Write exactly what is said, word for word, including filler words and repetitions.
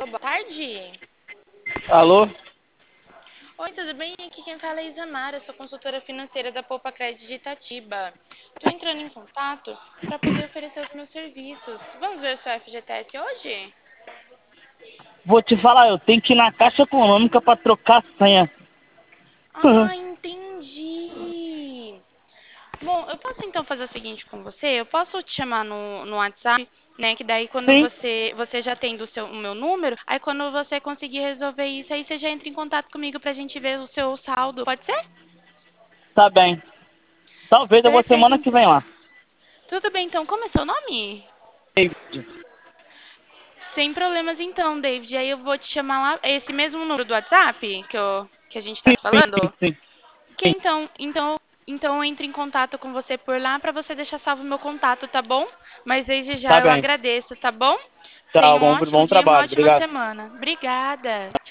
Boa tarde. Alô? Oi, tudo bem? Aqui quem fala é Isamara, sou consultora financeira da Poupa Crédito de Itatiba. Estou entrando em contato para poder oferecer os meus serviços. Vamos ver o seu F G T S hoje? Vou te falar, eu tenho que ir na Caixa Econômica pra trocar a senha. Ah, entendi. Bom, eu posso então fazer o seguinte com você? Eu posso te chamar no, no WhatsApp, né? Que daí quando Sim, você você já tem do seu, o meu número, aí quando você conseguir resolver isso, aí você já entra em contato comigo pra gente ver o seu saldo. Pode ser? tá bem. Talvez eu vou Perfeito, semana que então. vem lá. Tudo bem, então. Como é seu nome? Sem problemas, então, David. Aí eu vou te chamar lá. É esse mesmo número do WhatsApp que, eu, que a gente tá Sim, se sim, falando? sim, Que sim. então, então, então eu entro em contato com você por lá pra você deixar salvo o meu contato, tá bom? Mas desde já Tá eu bem. agradeço, tá bom? Tá, Tenha um bom, ótimo bom dia e uma trabalho. ótima Obrigado. semana. Obrigada.